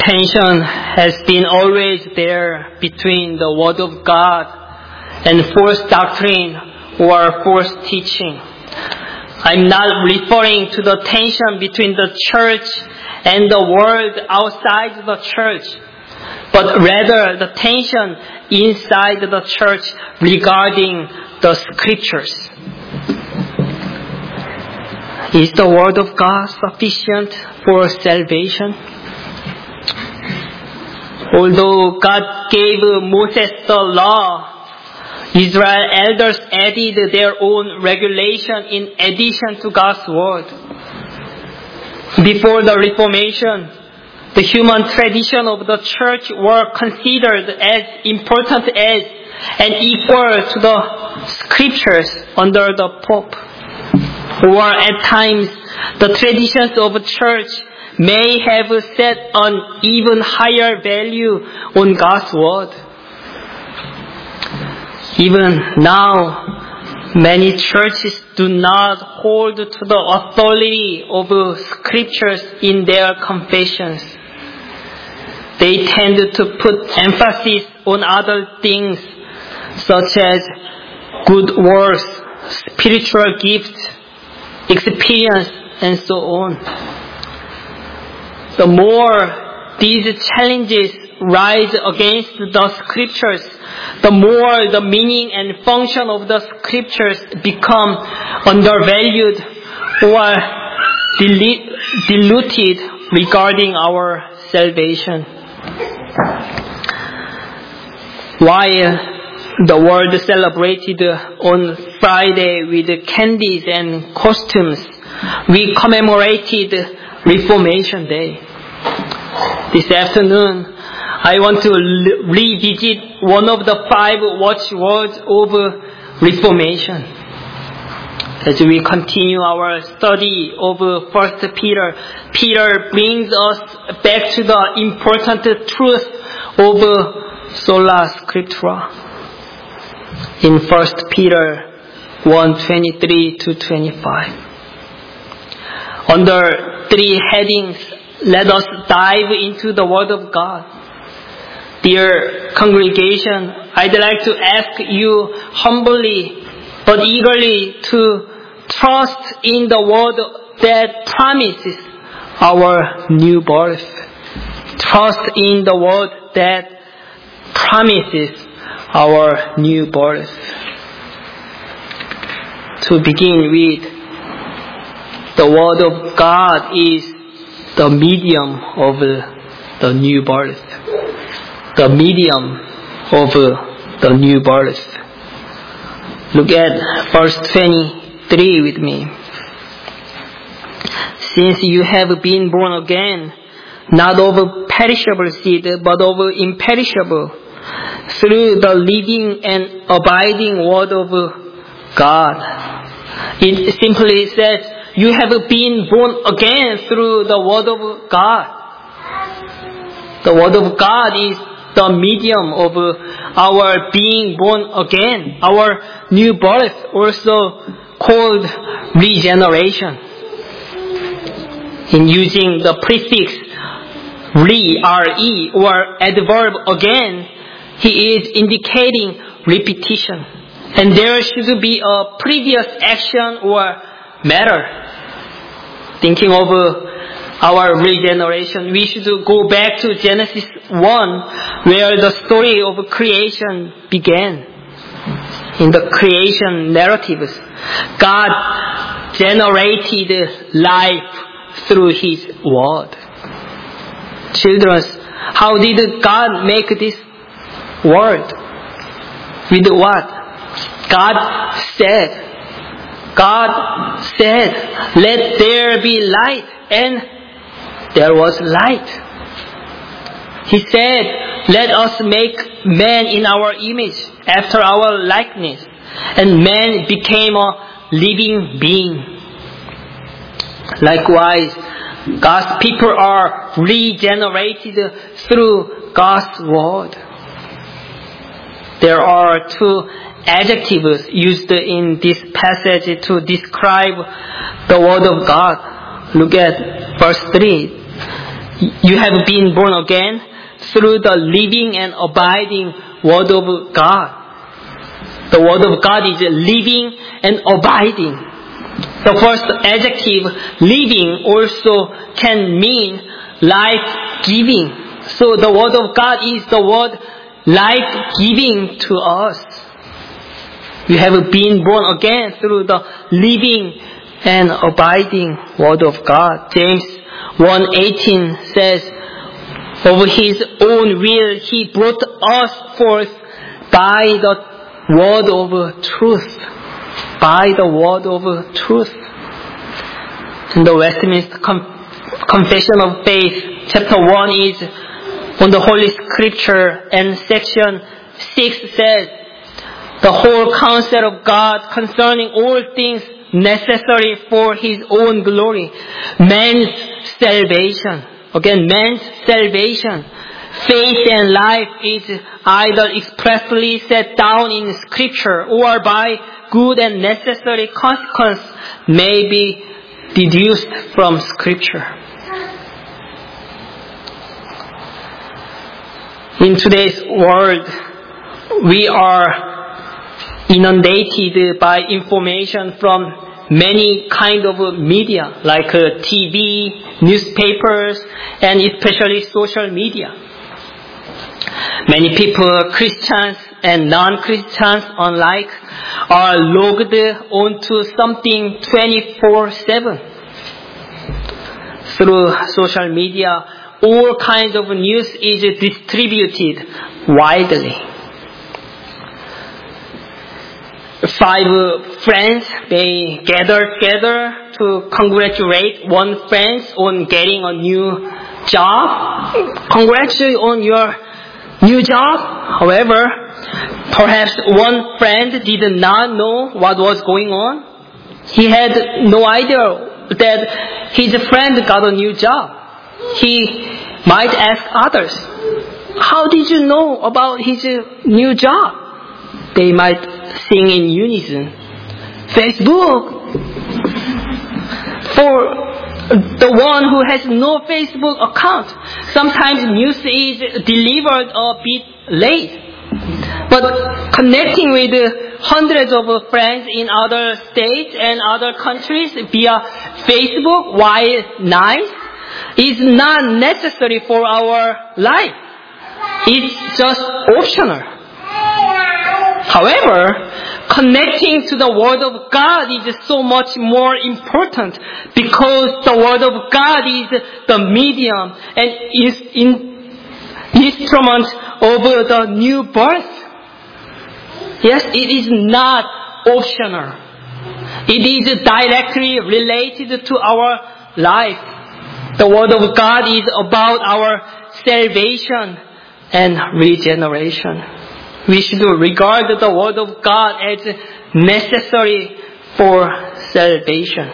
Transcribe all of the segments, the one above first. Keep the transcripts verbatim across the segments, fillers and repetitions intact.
tension has been always there between the Word of God and false doctrine or false teaching. I'm not referring to the tension between the church and the world outside the church, but rather the tension inside the church regarding the scriptures. Is the Word of God sufficient for salvation? Although God gave Moses the law, Israel elders added their own regulation in addition to God's Word. Before the Reformation, the human tradition of the church were considered as important as and equal to the scriptures under the Pope. Or at times, the traditions of the church may have set an even higher value on God's Word. Even now, many churches do not hold to the authority of scriptures in their confessions. They tend to put emphasis on other things such as good works, spiritual gifts, experience, and so on. The more these challenges rise against the scriptures, the more the meaning and function of the scriptures become undervalued or diluted regarding our salvation. While the world celebrated on Friday with candies and costumes, we commemorated Reformation Day. This afternoon, I want to revisit one of the five watchwords of Reformation. As we continue our study of First Peter, Peter brings us back to the important truth of sola scriptura. In First Peter one twenty-three to twenty-five. Under three headings, let us dive into the Word of God. Dear congregation, I'd like to ask you humbly but eagerly to trust in the Word that promises our new birth. Trust in the Word that promises our new birth. To begin with, the Word of God is the medium of the new birth. The medium of the new birth. Look at verse twenty-three with me. Since you have been born again, not of perishable seed, but of imperishable, through the living and abiding Word of God. It simply says, you have been born again through the Word of God. The Word of God is the medium of our being born again, our new birth, also called regeneration. In using the prefix re, re, or adverb again, he is indicating repetition. And there should be a previous action or matter. Thinking of our regeneration, we should go back to Genesis one, where the story of creation began. In the creation narratives, God generated life through His Word. Children, how did God make this Word? With what? God said. God said, let there be light, and there was light. He said, let us make man in our image, after our likeness. And man became a living being. Likewise, God's people are regenerated through God's Word. There are two adjectives used in this passage to describe the Word of God. Look at verse three. You have been born again through the living and abiding Word of God. The Word of God is living and abiding. The first adjective, living, also can mean life-giving. So the Word of God is the word life-giving to us. You have been born again through the living and abiding Word of God. James one eighteen says, of His own will He brought us forth by the word of truth. By the word of truth. In the Westminster Confession of Faith, chapter one is on the Holy Scripture, and section six says, the whole counsel of God concerning all things necessary for His own glory, man's salvation. Again, man's salvation. Faith and life is either expressly set down in Scripture or by good and necessary consequence may be deduced from Scripture. In today's world, we are inundated by information from many kind of media like uh, T V, newspapers, and especially social media. Many people, Christians and non-Christians alike, are logged onto something twenty-four seven. Through social media, all kinds of news is distributed widely. Five friends, they gather together to congratulate one friend on getting a new job. Congratulations on your new job. However, perhaps one friend did not know what was going on. He had no idea that his friend got a new job. He might ask others, how did you know about his new job? They might sing in unison, Facebook. For the one who has no Facebook account, sometimes news is delivered a bit late. But connecting with hundreds of friends in other states and other countries via Facebook, while nice, is not necessary for our life. It's just optional. However, connecting to the Word of God is so much more important because the Word of God is the medium and is in instrument of the new birth. Yes, it is not optional. It is directly related to our life. The Word of God is about our salvation and regeneration. We should regard the Word of God as necessary for salvation.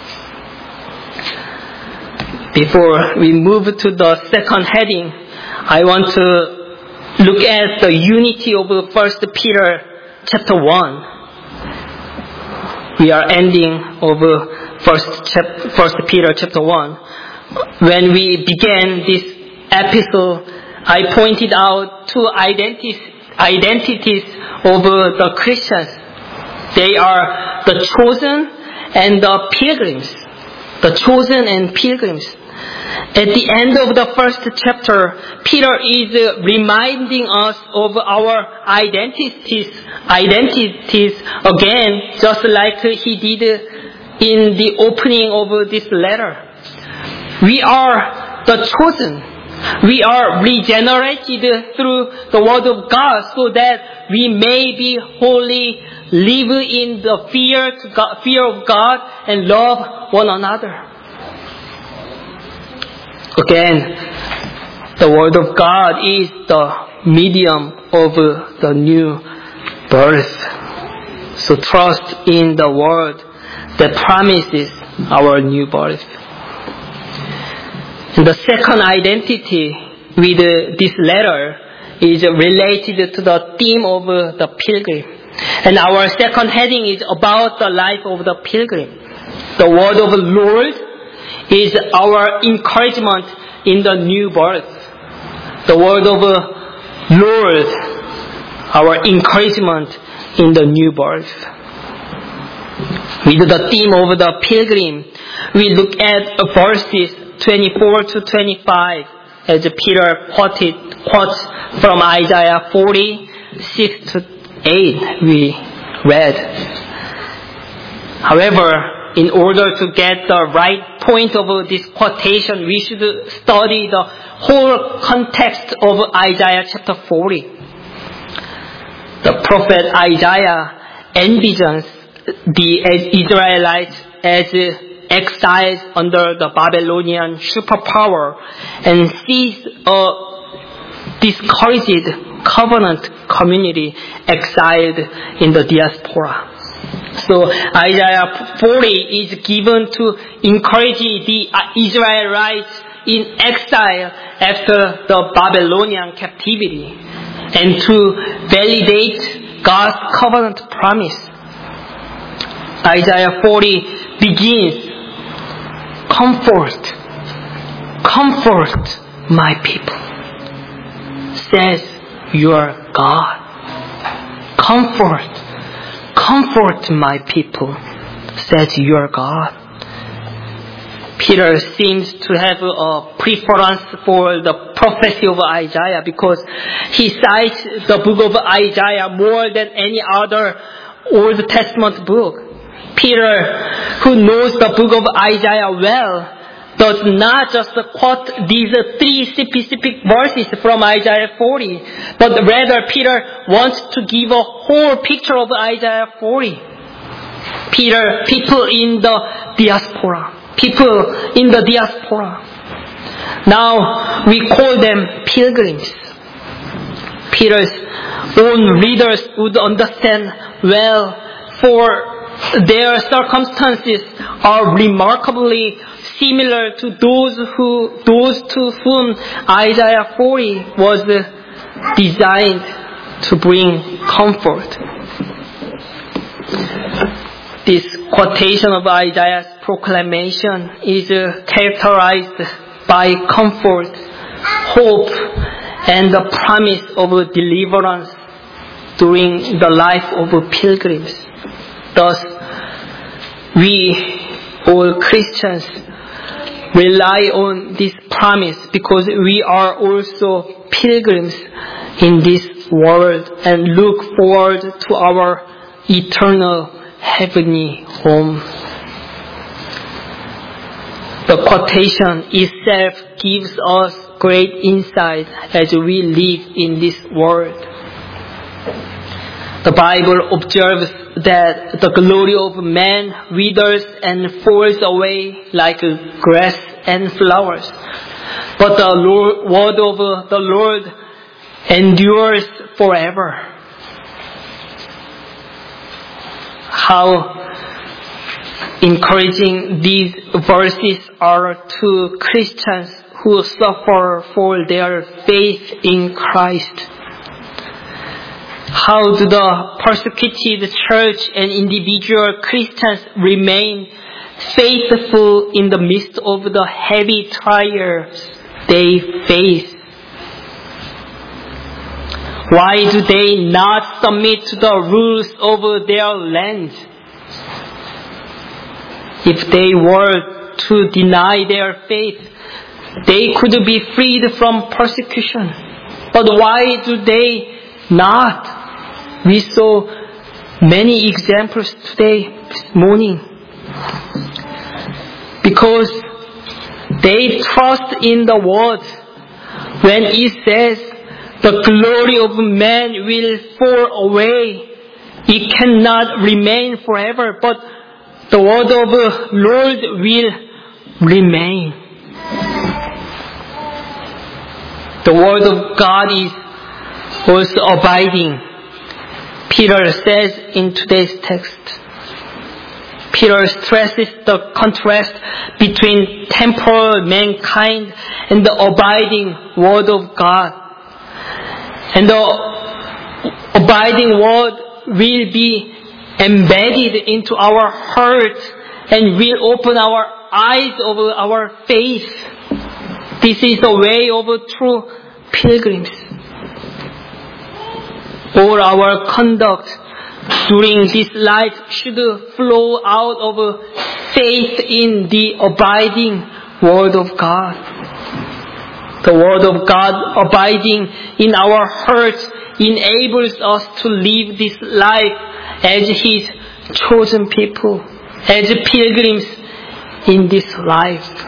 Before we move to the second heading, I want to look at the unity of First Peter chapter one. We are ending over First, chap- First Peter chapter one. When we began this epistle, I pointed out two identities, identities of the Christians. They are the chosen and the pilgrims. The chosen and pilgrims. At the end of the first chapter, Peter is reminding us of our identities, identities again, just like he did in the opening of this letter. We are the chosen. We are regenerated through the Word of God so that we may be holy, live in the fear, to God, fear of God, and love one another. Again, the Word of God is the medium of the new birth. So trust in the Word that promises our new birth. And the second identity with this letter is related to the theme of the pilgrim. And our second heading is about the life of the pilgrim. The word of the Lord is our encouragement in the new birth. The word of Lord, our encouragement in the new birth. With the theme of the pilgrim, we look at verses twenty-four to twenty-five as Peter quoted, quotes from Isaiah forty, six to eight we read. However, in order to get the right point of this quotation, we should study the whole context of Isaiah chapter forty. The prophet Isaiah envisions the Israelites as exiles under the Babylonian superpower and sees a discouraged covenant community exiled in the diaspora. So Isaiah forty is given to encourage the Israelites in exile after the Babylonian captivity and to validate God's covenant promise. Isaiah forty begins, "Comfort, comfort my people, says your God. Comfort, comfort my people, says your God." Peter seems to have a preference for the prophecy of Isaiah because he cites the book of Isaiah more than any other Old Testament book. Peter, who knows the book of Isaiah well, does not just quote these three specific verses from Isaiah forty, but rather Peter wants to give a whole picture of Isaiah forty. Peter, people in the diaspora, people in the diaspora. Now we call them pilgrims. Peter's own readers would understand well, for their circumstances are remarkably similar to those who, those to whom Isaiah forty was designed to bring comfort. This quotation of Isaiah's proclamation is characterized by comfort, hope, and the promise of deliverance during the life of pilgrims. Thus, we, all Christians, rely on this promise because we are also pilgrims in this world and look forward to our eternal heavenly home. The quotation itself gives us great insight as we live in this world. The Bible observes that the glory of man withers and falls away like grass and flowers, but the Lord, word of the Lord endures forever. How encouraging these verses are to Christians who suffer for their faith in Christ. How do the persecuted church and individual Christians remain faithful in the midst of the heavy trials they face? Why do they not submit to the rules of their land? If they were to deny their faith, they could be freed from persecution. But why do they not? We saw many examples today, this morning. Because they trust in the word when it says the glory of man will fall away. It cannot remain forever, but the word of the Lord will remain. The word of God is also abiding. Peter says in today's text. Peter stresses the contrast between temporal mankind and the abiding Word of God. And the abiding Word will be embedded into our heart and will open our eyes of our faith. This is the way of true pilgrims. All our conduct during this life should flow out of faith in the abiding Word of God. The Word of God abiding in our hearts enables us to live this life as His chosen people, as pilgrims in this life.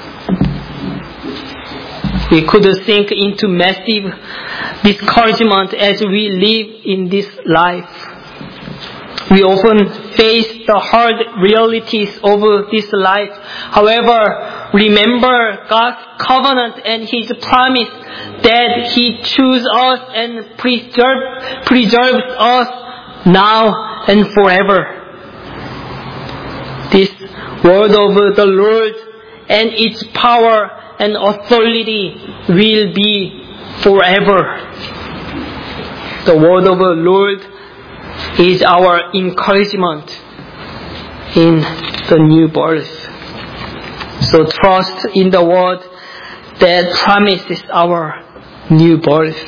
We could sink into massive discouragement as we live in this life. We often face the hard realities of this life. However, remember God's covenant and His promise that He chooses us and preserve, preserves us now and forever. This word of the Lord and its power and authority will be forever. The word of the Lord is our encouragement in the new birth. So trust in the word that promises our new birth.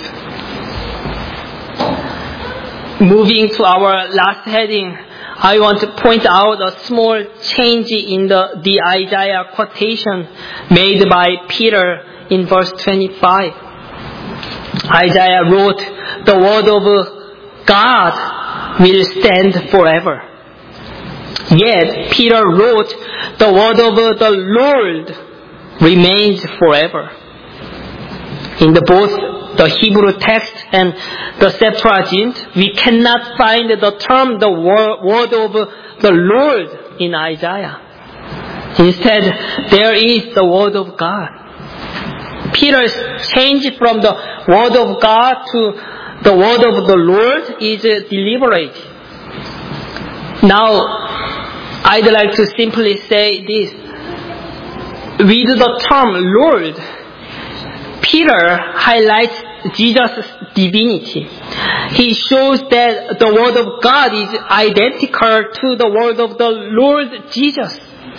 Moving to our last heading, I want to point out a small change in the, the Isaiah quotation made by Peter in verse twenty-five. Isaiah wrote, "The word of God will stand forever." Yet Peter wrote, "The word of the Lord remains forever." In the both the Hebrew text and the Septuagint, we cannot find the term the word of the Lord in Isaiah. Instead, there is the word of God. Peter's change from the word of God to the word of the Lord is deliberate. Now, I'd like to simply say this. With the term Lord, Peter highlights Jesus' divinity. He shows that the Word of God is identical to the Word of the Lord Jesus.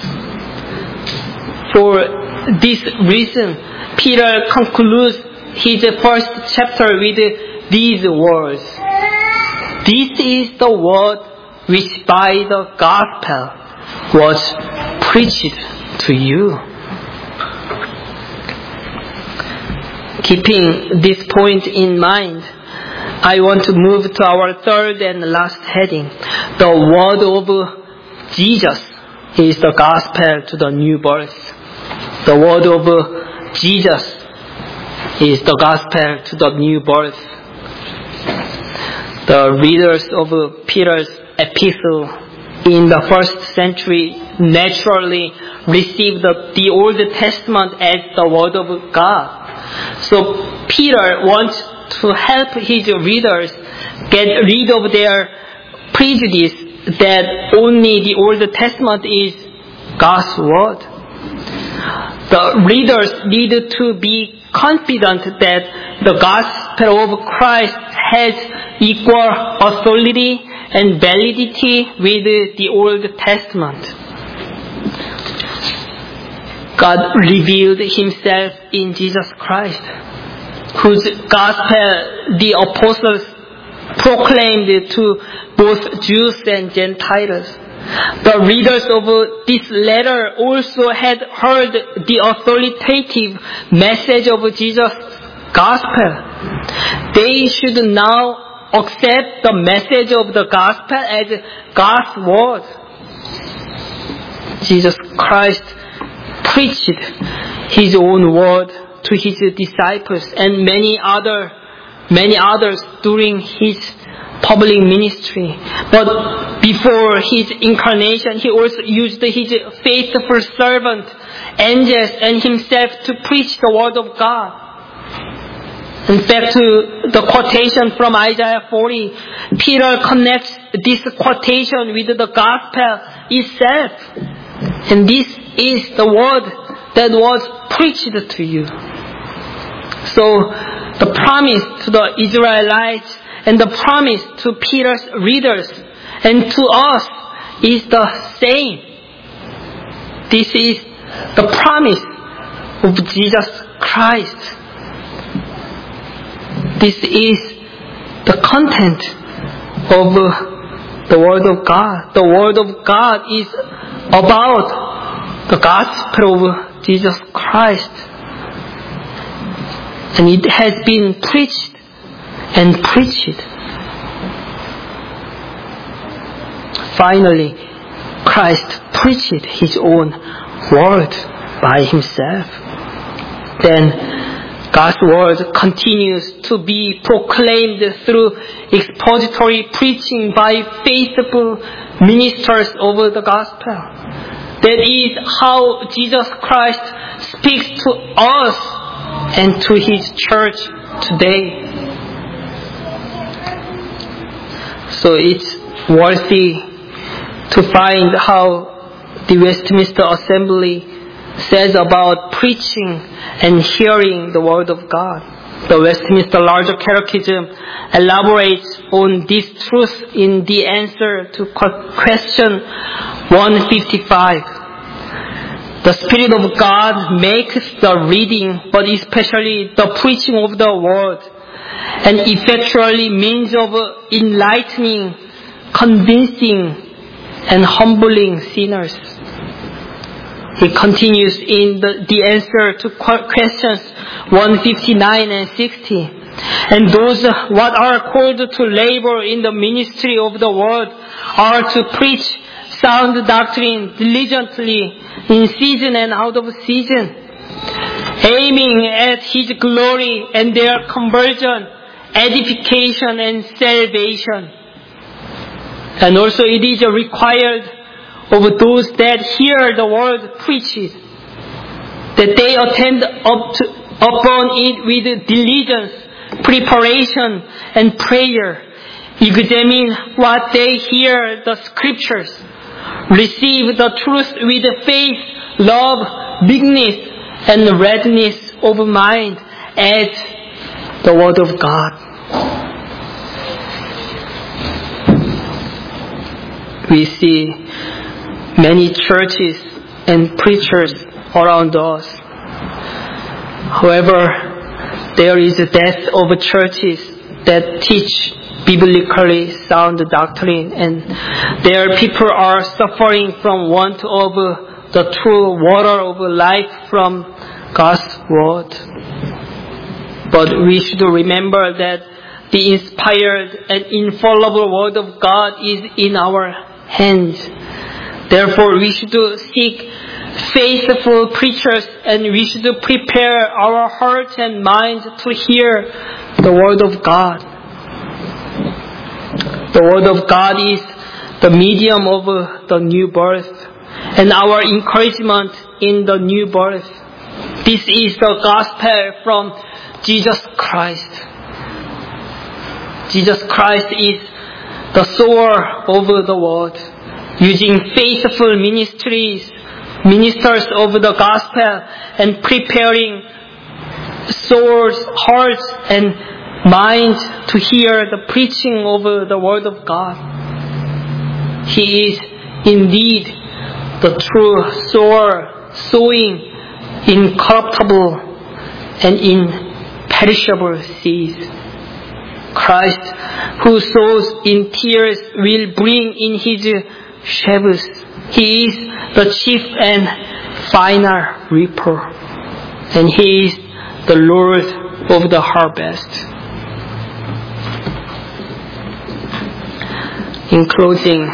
For this reason, Peter concludes his first chapter with these words. "This is the word which by the gospel was preached to you." Keeping this point in mind, I want to move to our third and last heading. The word of Jesus is the gospel to the new birth. The word of Jesus is the gospel to the new birth. The readers of Peter's epistle in the first century naturally received the, the Old Testament as the word of God. So Peter wants to help his readers get rid of their prejudice that only the Old Testament is God's word. The readers need to be confident that the gospel of Christ has equal authority and validity with the Old Testament. God revealed Himself in Jesus Christ, whose gospel the apostles proclaimed to both Jews and Gentiles. The readers of this letter also had heard the authoritative message of Jesus' gospel. They should now accept the message of the gospel as God's word. Jesus Christ preached His own word to His disciples and many other, many others during His public ministry. But before His incarnation, He also used His faithful servant, angels, and Himself to preach the word of God. In fact, to the quotation from Isaiah forty, Peter connects this quotation with the gospel itself. And this is the word that was preached to you. So the promise to the Israelites and the promise to Peter's readers and to us is the same. This is the promise of Jesus Christ. This is the content of the Word of God. The Word of God is about the gospel of Jesus Christ. And it has been preached and preached. Finally, Christ preached His own word by Himself. Then God's word continues to be proclaimed through expository preaching by faithful ministers of the gospel. That is how Jesus Christ speaks to us and to His church today. So it's worthy to find how the Westminster Assembly says about preaching and hearing the Word of God. The Westminster Larger Catechism elaborates on this truth in the answer to question one fifty-five. The Spirit of God makes the reading, but especially the preaching of the Word, an effectually means of enlightening, convincing, and humbling sinners. He continues in the, the answer to questions one fifty-nine and sixty. And those what are called to labor in the ministry of the word are to preach sound doctrine diligently in season and out of season, aiming at His glory and their conversion, edification and salvation. And also it is required of those that hear the word preached, that they attend up to, upon it with diligence, preparation, and prayer. Examine what they hear, the scriptures. Receive the truth with faith, love, meekness, and readiness of mind as the word of God. We see many churches and preachers around us. However, there is a dearth of churches that teach biblically sound doctrine, and their people are suffering from want of the true water of life from God's word. But we should remember that the inspired and infallible word of God is in our hands. Therefore, we should seek faithful preachers, and we should prepare our hearts and minds to hear the Word of God. The Word of God is the medium of the new birth and our encouragement in the new birth. This is the gospel from Jesus Christ. Jesus Christ is the sower of the word, using faithful ministries, ministers of the gospel, and preparing souls, hearts, and minds to hear the preaching of the word of God. He is indeed the true sower, sowing incorruptible and imperishable seeds. Christ, who sows in tears, will bring in His sheaves. He is the chief and final reaper, and He is the Lord of the harvest. In closing,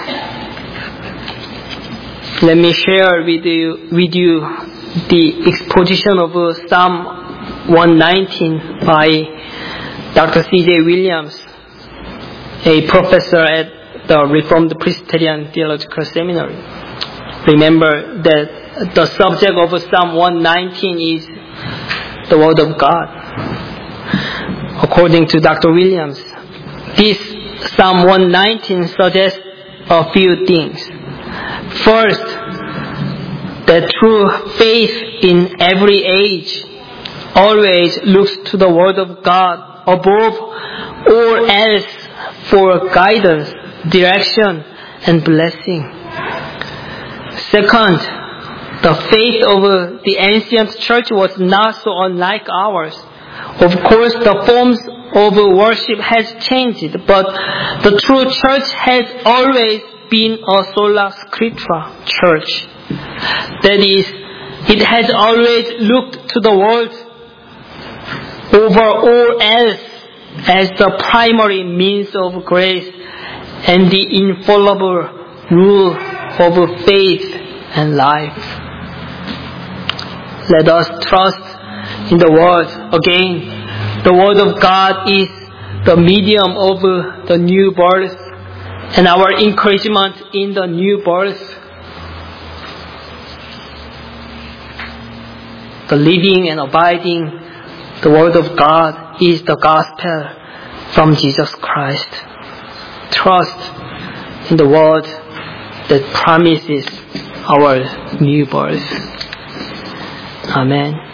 let me share with you, with you the exposition of Psalm one nineteen by Doctor C J Williams, a professor at the Reformed Presbyterian Theological Seminary. Remember that the subject of Psalm one nineteen is the Word of God. According to Doctor Williams, this Psalm one nineteen suggests a few things. First, that true faith in every age always looks to the Word of God above all else for guidance, direction, and blessing. Second, The faith of the ancient church was not so unlike ours. Of course, the forms of worship has changed, but the true church has always been a sola scriptura church. That is, it has always looked to the world over all else as the primary means of grace and the infallible rule of faith and life. Let us trust in the Word. Again, the Word of God is the medium of the new birth and our encouragement in the new birth. The living and abiding the Word of God is the gospel from Jesus Christ. Trust in the Word that promises our new birth. Amen.